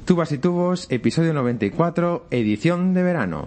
Tubas y Tubos, episodio 94, edición de verano.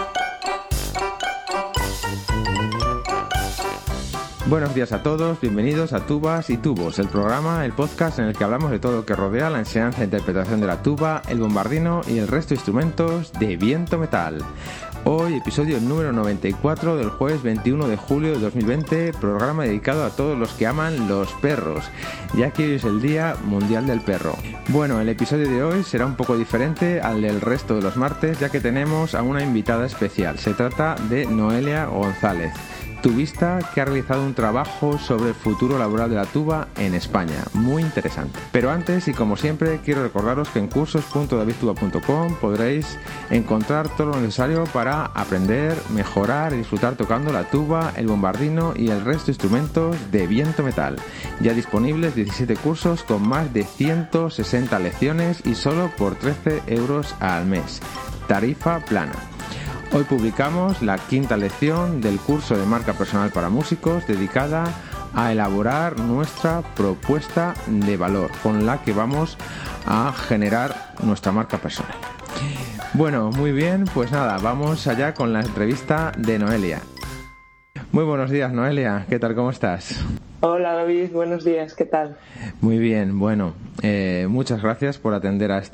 Buenos días a todos, bienvenidos a Tubas y Tubos, el programa, el podcast en el que hablamos de todo lo que rodea la enseñanza e interpretación de la tuba, el bombardino y el resto de instrumentos de viento metal. Hoy, episodio número 94 del jueves 21 de julio de 2020, programa dedicado a todos los que aman los perros, ya que hoy es el Día Mundial del Perro. Bueno, el episodio de hoy será un poco diferente al del resto de los martes, ya que tenemos a una invitada especial. Se trata de Noelia González, tubista que ha realizado un trabajo sobre el futuro laboral de la tuba en España, muy interesante. Pero antes, y como siempre, quiero recordaros que en cursos.davidtuba.com podréis encontrar todo lo necesario para aprender, mejorar y disfrutar tocando la tuba, el bombardino y el resto de instrumentos de viento metal. Ya disponibles 17 cursos con más de 160 lecciones y solo por 13 euros al mes. Tarifa plana. Hoy publicamos la quinta lección del curso de marca personal para músicos dedicada a elaborar nuestra propuesta de valor con la que vamos a generar nuestra marca personal. Bueno, muy bien, pues nada, vamos allá con la entrevista de Noelia. Muy buenos días, Noelia, ¿qué tal, cómo estás? Hola David, buenos días, ¿qué tal? Muy bien, bueno, muchas gracias por atender a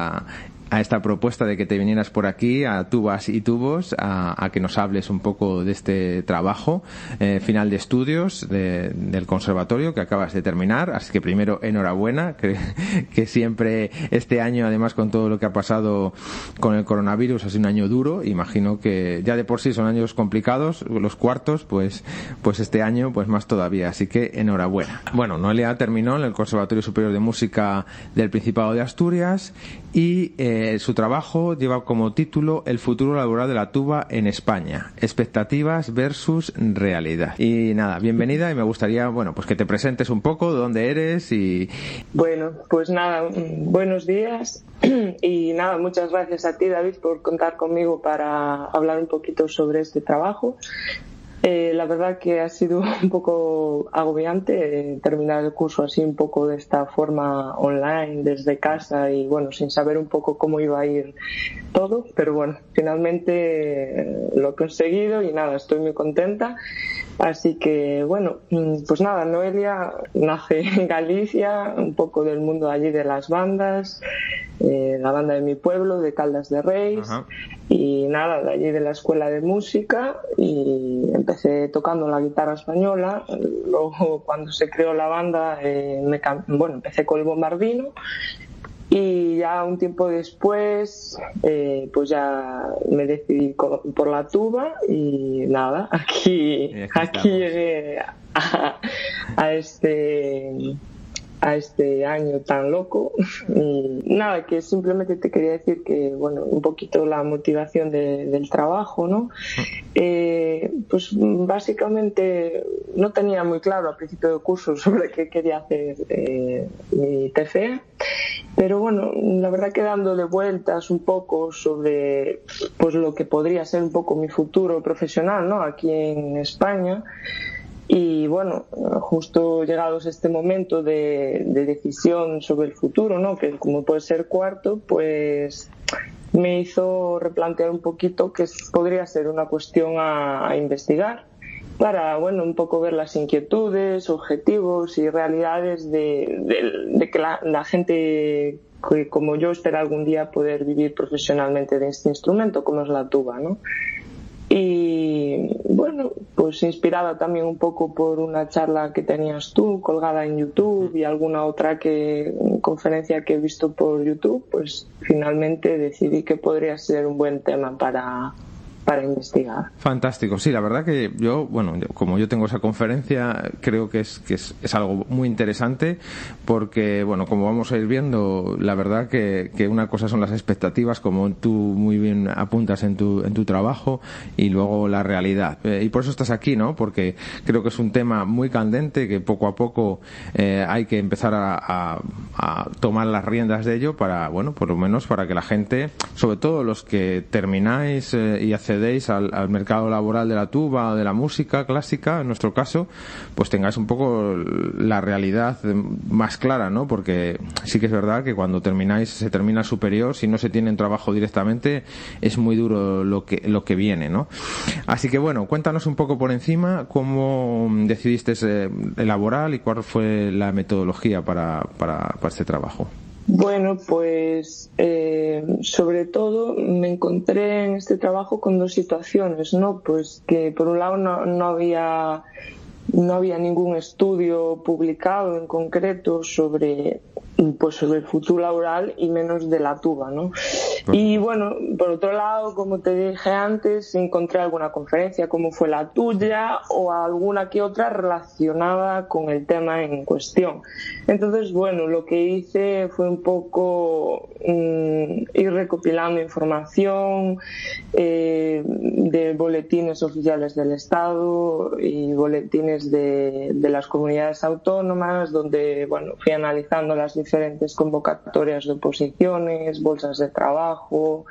esta propuesta de que te vinieras por aquí a Tubas y Tubos a que nos hables un poco de este trabajo final de estudios del conservatorio que acabas de terminar. Así que primero, enhorabuena, que siempre este año, además con todo lo que ha pasado con el coronavirus, ha sido un año duro. Imagino que ya de por sí son años complicados los cuartos, pues este año pues más todavía, así que enhorabuena. Bueno, Noelia terminó en el Conservatorio Superior de Música del Principado de Asturias y su trabajo lleva como título El futuro laboral de la tuba en España, expectativas versus realidad. Y nada, bienvenida, y me gustaría, bueno, pues que te presentes un poco, de dónde eres y... Bueno, pues nada, buenos días y nada, muchas gracias a ti, David, por contar conmigo para hablar un poquito sobre este trabajo. La verdad que ha sido un poco agobiante terminar el curso así un poco de esta forma online desde casa y bueno, sin saber un poco cómo iba a ir todo, pero bueno, finalmente lo he conseguido y nada, estoy muy contenta. Así que bueno, pues nada, Noelia nace en Galicia, un poco del mundo allí de las bandas, la banda de mi pueblo, de Caldas de Reis. Ajá. Y nada, de allí de la escuela de música, y empecé tocando la guitarra española. Luego cuando se creó la banda empecé con el bombardino y ya un tiempo después pues ya me decidí por la tuba y nada, aquí llegué a este año tan loco. Y nada, que simplemente te quería decir que, bueno, un poquito la motivación del trabajo, ¿no? Pues básicamente no tenía muy claro al principio del curso sobre qué quería hacer mi TFE, pero bueno, la verdad que dándole vueltas un poco sobre pues lo que podría ser un poco mi futuro profesional, ¿no? Aquí en España. Y bueno, justo llegados a este momento de decisión sobre el futuro, ¿no? Que como puede ser cuarto, pues me hizo replantear un poquito que podría ser una cuestión a investigar para, bueno, un poco ver las inquietudes, objetivos y realidades de que la gente que como yo espera algún día poder vivir profesionalmente de este instrumento como es la tuba, ¿no? Y bueno, pues inspirada también un poco por una charla que tenías tú colgada en YouTube y alguna otra conferencia que he visto por YouTube, pues finalmente decidí que podría ser un buen tema para investigar. Fantástico, sí, la verdad que como yo tengo esa conferencia, creo que es algo muy interesante porque, bueno, como vamos a ir viendo, la verdad que una cosa son las expectativas, como tú muy bien apuntas en tu trabajo, y luego la realidad. Y por eso estás aquí, ¿no? Porque creo que es un tema muy candente que poco a poco hay que empezar a tomar las riendas de ello para, bueno, por lo menos para que la gente, sobre todo los que termináis y hacéis accedéis al mercado laboral de la tuba o de la música clásica, en nuestro caso, pues tengáis un poco la realidad más clara, ¿no? Porque sí que es verdad que cuando se termina el superior, si no se tiene trabajo directamente, es muy duro lo que viene, ¿no? Así que bueno, cuéntanos un poco por encima cómo decidiste elaborar y cuál fue la metodología para este trabajo. Bueno, pues sobre todo me encontré en este trabajo con dos situaciones, ¿no? Pues que por un lado no había ningún estudio publicado en concreto sobre el futuro laboral y menos de la tuba, ¿no? Y bueno, por otro lado, como te dije antes, encontré alguna conferencia como fue la tuya o alguna que otra relacionada con el tema en cuestión. Entonces, bueno, lo que hice fue un poco ir recopilando información de boletines oficiales del Estado y boletines de las comunidades autónomas, donde bueno, fui analizando las diferentes convocatorias de oposiciones, bolsas de trabajo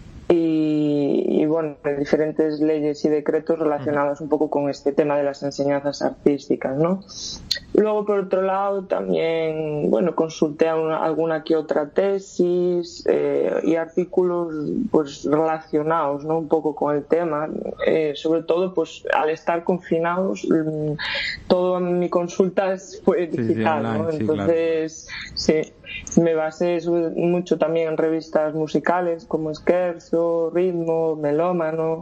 y bueno, diferentes leyes y decretos relacionados un poco con este tema de las enseñanzas artísticas, ¿no? Luego, por otro lado, también, bueno, consulté alguna que otra tesis y artículos pues relacionados, ¿no? Un poco con el tema, sobre todo pues al estar confinados, toda mi consulta fue digital, online, ¿no? sí, Entonces, claro. Sí, me basé mucho también en revistas musicales como Scherzo, Ritmo, Melómano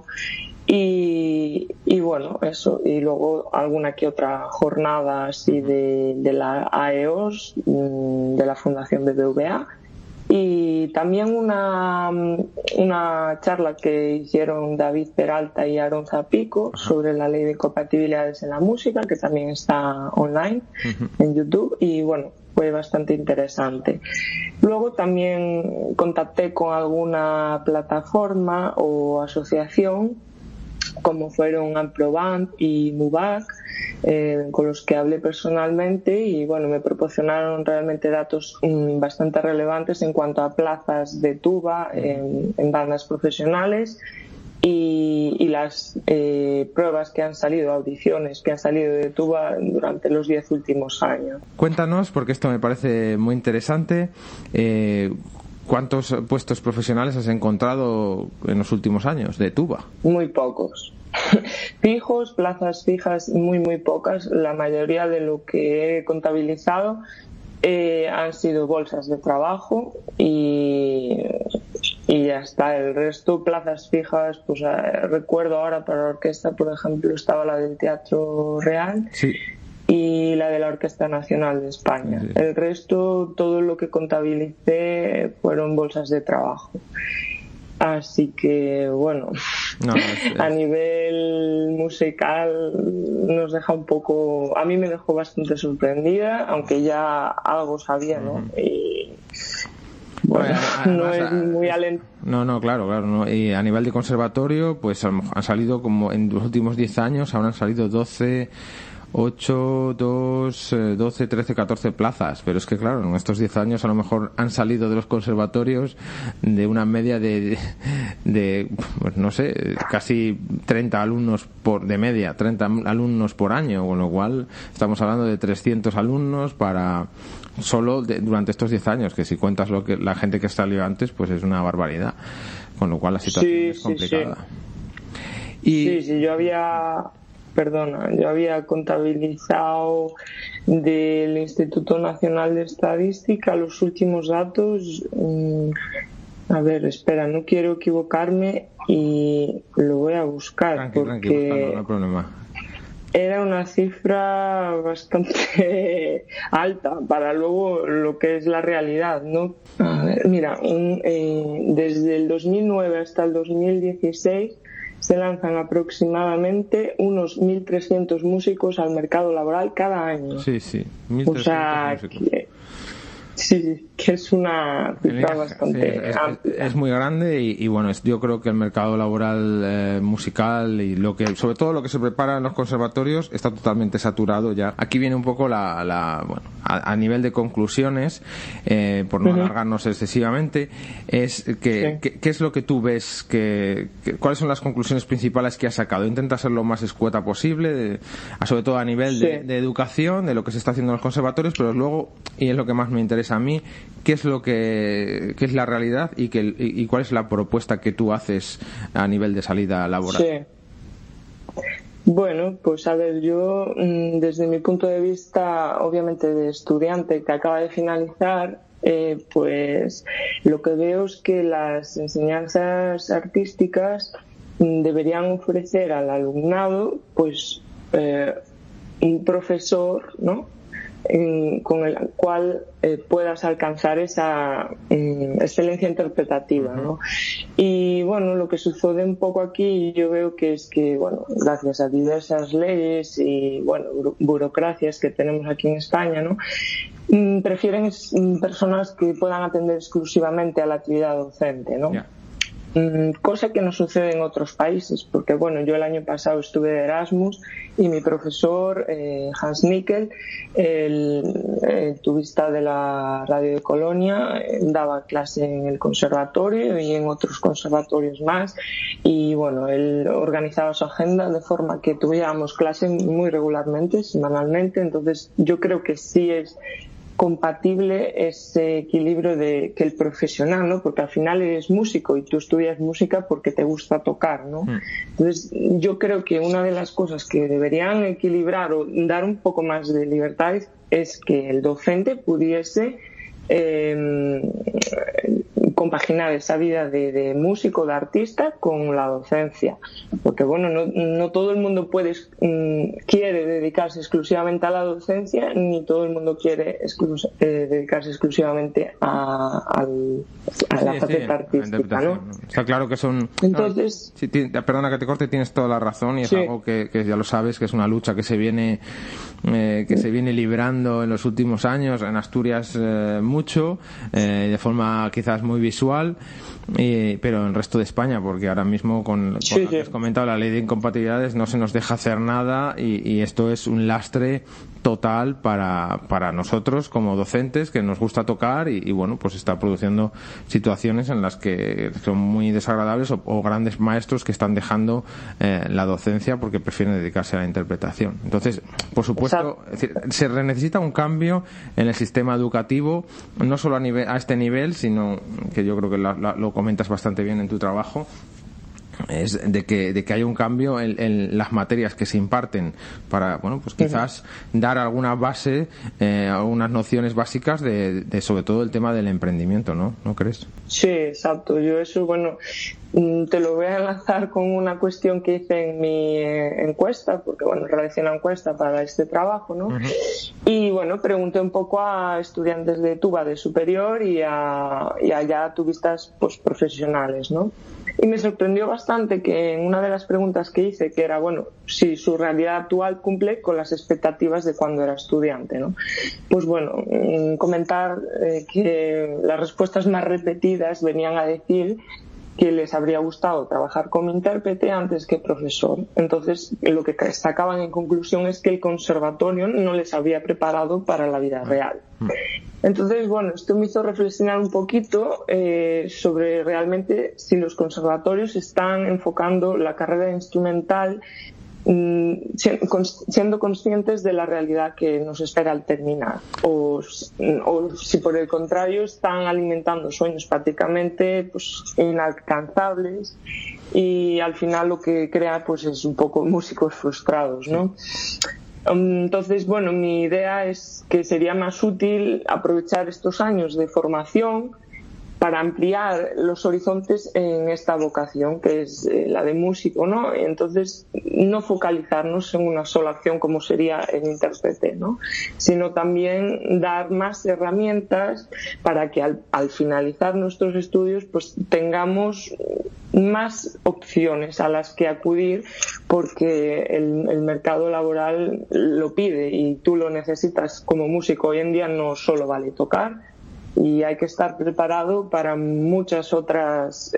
y bueno, eso, y luego alguna que otra jornada así de la AEOS, de la Fundación BBVA, y también una charla que hicieron David Peralta y Aaron Zapico sobre la ley de compatibilidades en la música, que también está online en YouTube, y bueno, fue bastante interesante. Luego también contacté con alguna plataforma o asociación como fueron Amproband y MUBAC, con los que hablé personalmente y bueno, me proporcionaron realmente datos bastante relevantes en cuanto a plazas de tuba en bandas profesionales y las pruebas que han salido, audiciones que han salido de tuba durante los 10 últimos años. Cuéntanos, porque esto me parece muy interesante, ¿cuántos puestos profesionales has encontrado en los últimos años de tuba? Muy pocos. Fijos, plazas fijas, muy pocas. La mayoría de lo que he contabilizado han sido bolsas de trabajo y ya está. El resto, plazas fijas, pues recuerdo ahora para la orquesta, por ejemplo, estaba la del Teatro Real. Sí. Y la de la Orquesta Nacional de España. Sí. El resto, todo lo que contabilicé fueron bolsas de trabajo. Así que, bueno, a nivel musical nos deja un poco... A mí me dejó bastante sorprendida, aunque ya algo sabía, ¿no? Y bueno, no es muy alentador. No, claro. No. Y a nivel de conservatorio, pues han salido como en los últimos 10 años, habrán salido 12... 8, 12, 13, 14 plazas, pero es que claro, en estos 10 años a lo mejor han salido de los conservatorios de una media de pues no sé, casi 30 alumnos de media, 30 alumnos por año, con lo cual estamos hablando de 300 alumnos para solo durante estos 10 años, que si cuentas la gente que salió antes, pues es una barbaridad, con lo cual la situación es complicada. Sí. Sí, yo había contabilizado del Instituto Nacional de Estadística los últimos datos. A ver, espera, no quiero equivocarme y lo voy a buscar. Tranquilo, no hay problema. Era una cifra bastante alta para luego lo que es la realidad, ¿no? A ver, mira, desde el 2009 hasta el 2016 se lanzan aproximadamente unos 1.300 músicos al mercado laboral cada año. Sí, 1.300 músicos. Sí, que es una cifra bastante es muy grande y bueno, yo creo que el mercado laboral musical y sobre todo lo que se prepara en los conservatorios está totalmente saturado ya. Aquí viene un poco bueno, a nivel de conclusiones, por no alargarnos excesivamente, es ¿qué es lo que tú ves? ¿Cuáles son las conclusiones principales que has sacado? Intenta ser lo más escueta posible, sobre todo a nivel de educación, de lo que se está haciendo en los conservatorios, pero luego, y es lo que más me interesa a mí, qué es la realidad y cuál es la propuesta que tú haces a nivel de salida laboral. Sí. Bueno, pues a ver, yo desde mi punto de vista, obviamente de estudiante que acaba de finalizar, pues lo que veo es que las enseñanzas artísticas deberían ofrecer al alumnado pues un profesor, ¿no?, con el cual puedas alcanzar esa excelencia interpretativa, ¿no? Y bueno, lo que sucede un poco aquí yo veo que es que, bueno, gracias a diversas leyes y bueno, burocracias que tenemos aquí en España, ¿no?, prefieren personas que puedan atender exclusivamente a la actividad docente, ¿no? Yeah. Cosa que no sucede en otros países, porque bueno, yo el año pasado estuve de Erasmus y mi profesor Hans Nickel, el tubista de la radio de Colonia, daba clase en el conservatorio y en otros conservatorios más, y bueno, él organizaba su agenda de forma que tuviéramos clase muy regularmente, semanalmente. Entonces yo creo que sí es compatible ese equilibrio de que el profesional, ¿no?, porque al final eres músico y tú estudias música porque te gusta tocar, ¿no? Entonces yo creo que una de las cosas que deberían equilibrar o dar un poco más de libertad es que el docente pudiese compaginar esa vida de músico, de artista, con la docencia, porque bueno, no todo el mundo quiere dedicarse exclusivamente a la docencia, ni todo el mundo quiere dedicarse exclusivamente a la faceta artística, ¿no? Está claro que son... Entonces, perdona que te corte, tienes toda la razón, y es algo que ya lo sabes, que es una lucha que se viene librando en los últimos años en Asturias mucho, de forma quizás muy visual, pero en el resto de España, porque ahora mismo con lo que has comentado, la ley de incompatibilidades, no se nos deja hacer nada, y esto es un lastre total para nosotros como docentes que nos gusta tocar, y bueno, pues está produciendo situaciones en las que son muy desagradables, o grandes maestros que están dejando la docencia porque prefieren dedicarse a la interpretación. Entonces, por supuesto, es decir, se necesita un cambio en el sistema educativo, no solo a este nivel, sino que yo creo que lo comentas bastante bien en tu trabajo, es de que haya un cambio en las materias que se imparten para, bueno, pues quizás dar alguna base, algunas nociones básicas de sobre todo el tema del emprendimiento, ¿no? ¿No crees? Sí, exacto. Yo eso, bueno, te lo voy a enlazar con una cuestión que hice en mi encuesta, porque bueno, realicé una encuesta para este trabajo, ¿no? Y bueno, pregunté un poco a estudiantes de tuba de superior y a ya tubistas pues profesionales, ¿no? Y me sorprendió bastante que en una de las preguntas que hice, que era, bueno, si su realidad actual cumple con las expectativas de cuando era estudiante, ¿no? Pues bueno, comentar que las respuestas más repetidas venían a decir que les habría gustado trabajar como intérprete antes que profesor. Entonces, lo que destacaban en conclusión es que el conservatorio no les había preparado para la vida real. Entonces, bueno, esto me hizo reflexionar un poquito sobre realmente si los conservatorios están enfocando la carrera instrumental siendo conscientes de la realidad que nos espera al terminar, o si por el contrario están alimentando sueños prácticamente pues inalcanzables, y al final lo que crea pues es un poco músicos frustrados, ¿no? Entonces, bueno, mi idea es que sería más útil aprovechar estos años de formación para ampliar los horizontes en esta vocación que es la de músico, ¿no? Entonces, no focalizarnos en una sola acción como sería el intérprete, ¿no? Sino también dar más herramientas para que al finalizar nuestros estudios pues tengamos más opciones a las que acudir, porque el mercado laboral lo pide y tú lo necesitas como músico. Hoy en día no solo vale tocar, y hay que estar preparado para muchas otras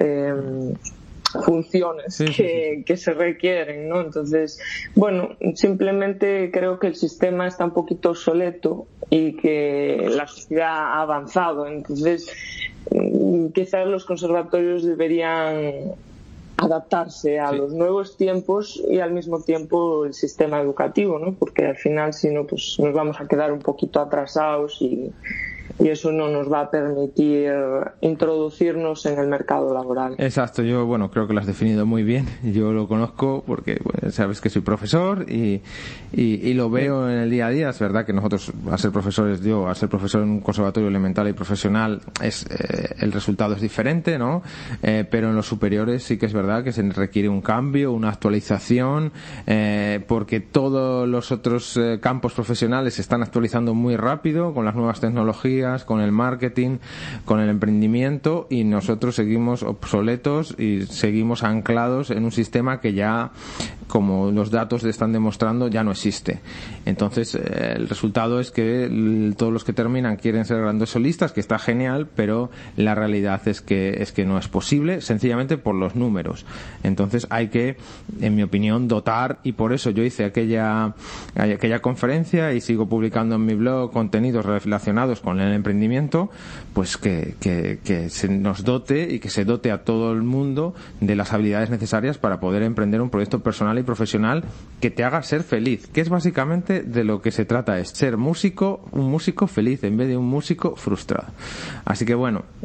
funciones que se requieren, ¿no? Entonces, bueno, simplemente creo que el sistema está un poquito obsoleto y que la sociedad ha avanzado. Entonces, quizás los conservatorios deberían adaptarse a los nuevos tiempos y al mismo tiempo el sistema educativo, ¿no? Porque al final, si no, pues nos vamos a quedar un poquito atrasados y eso no nos va a permitir introducirnos en el mercado laboral. Exacto, yo creo que lo has definido muy bien. Yo lo conozco porque sabes que soy profesor y lo veo en el día a día. Es verdad que nosotros, al ser profesor en un conservatorio elemental y profesional, el resultado es diferente, ¿no? Pero en los superiores sí que es verdad que se requiere un cambio, una actualización, porque todos los otros campos profesionales se están actualizando muy rápido con las nuevas tecnologías, con el marketing, con el emprendimiento, y nosotros seguimos obsoletos y seguimos anclados en un sistema que ya, como los datos están demostrando, ya no existe. Entonces el resultado es que todos los que terminan quieren ser grandes solistas, que está genial, pero la realidad es que no es posible, sencillamente por los números. Entonces hay que, en mi opinión, dotar, y por eso yo hice aquella conferencia y sigo publicando en mi blog contenidos relacionados con el emprendimiento, pues que se nos dote y que se dote a todo el mundo de las habilidades necesarias para poder emprender un proyecto personal y profesional que te haga ser feliz, que es básicamente de lo que se trata, es ser un músico feliz en vez de un músico frustrado. Así que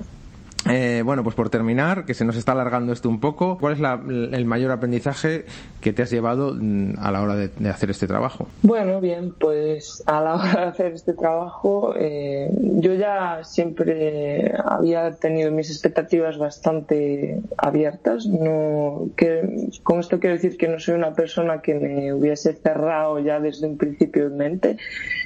pues por terminar, que se nos está alargando esto un poco, ¿cuál es el mayor aprendizaje que te has llevado a la hora de hacer este trabajo? Bueno, bien, pues a la hora de hacer este trabajo, yo ya siempre había tenido mis expectativas bastante abiertas. Con esto quiero decir que no soy una persona que me hubiese cerrado ya desde un principio en mente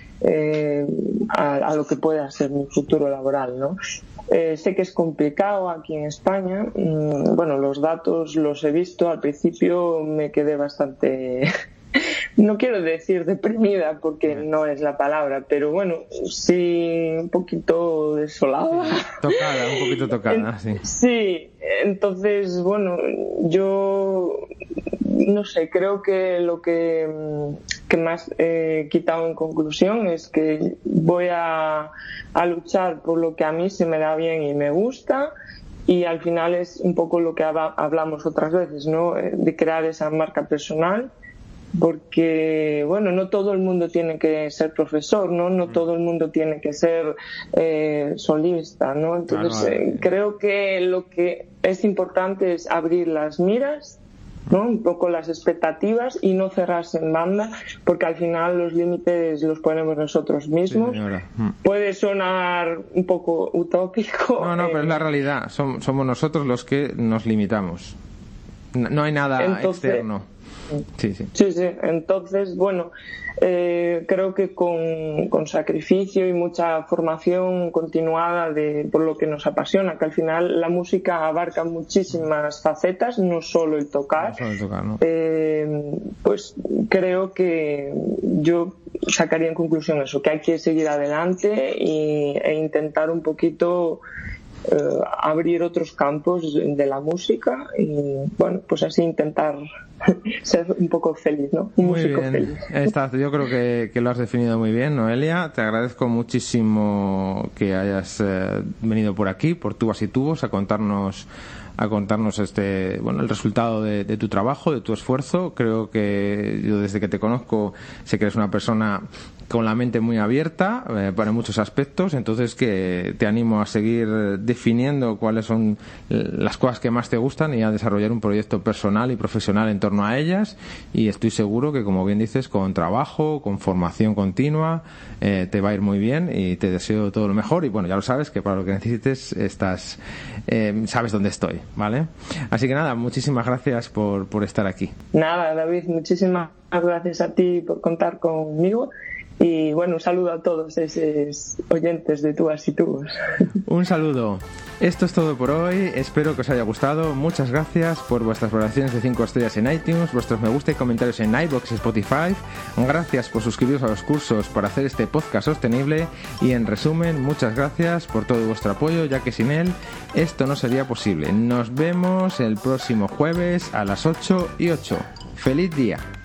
a lo que pueda ser mi futuro laboral, ¿no? Sé que es complicado aquí en España. Los datos los he visto. Al principio me quedé bastante, no quiero decir deprimida porque no es la palabra, pero sí un poquito desolada. Un poquito tocada, sí. Sí, entonces, yo no sé, creo que lo que más he quitado en conclusión es que voy a luchar por lo que a mí se me da bien y me gusta, y al final es un poco lo que hablamos otras veces, ¿no? De crear esa marca personal, porque no todo el mundo tiene que ser profesor, no todo el mundo tiene que ser solista, ¿no? Entonces creo que lo que es importante es abrir las miras, ¿no? Un poco las expectativas y no cerrarse en banda, porque al final los límites los ponemos nosotros mismos. Sí, puede sonar un poco utópico. No, pero es la realidad. Somos nosotros los que nos limitamos. No hay nada externo. Sí. Entonces, creo que con sacrificio y mucha formación continuada por lo que nos apasiona, que al final la música abarca muchísimas facetas, no solo el tocar, ¿no? Pues creo que yo sacaría en conclusión eso, que hay que seguir adelante e intentar un poquito abrir otros campos de la música y pues así intentar ser un poco feliz, ¿no? Un músico feliz. Yo creo que lo has definido muy bien, Noelia. Te agradezco muchísimo que hayas venido por aquí, por Tubas y Tubos, a contarnos el resultado de tu trabajo, de tu esfuerzo. Creo que yo, desde que te conozco, sé que eres una persona con la mente muy abierta para muchos aspectos, entonces que te animo a seguir definiendo cuáles son las cosas que más te gustan y a desarrollar un proyecto personal y profesional en torno a ellas, y estoy seguro que, como bien dices, con trabajo, con formación continua, te va a ir muy bien, y te deseo todo lo mejor. Y ya lo sabes, que para lo que necesites sabes dónde estoy, ¿vale? Así que nada, muchísimas gracias por estar aquí. Nada, David, muchísimas gracias a ti por contar conmigo. Y bueno, un saludo a todos esos oyentes de Tubas y Tubos. Un saludo. Esto es todo por hoy, espero que os haya gustado. Muchas gracias por vuestras valoraciones de 5 estrellas en iTunes, vuestros me gusta y comentarios en iVoox y Spotify. Gracias por suscribiros a los cursos para hacer este podcast sostenible. Y en resumen, muchas gracias por todo vuestro apoyo, ya que sin él esto no sería posible. Nos vemos el próximo jueves a las 8:08. ¡Feliz día!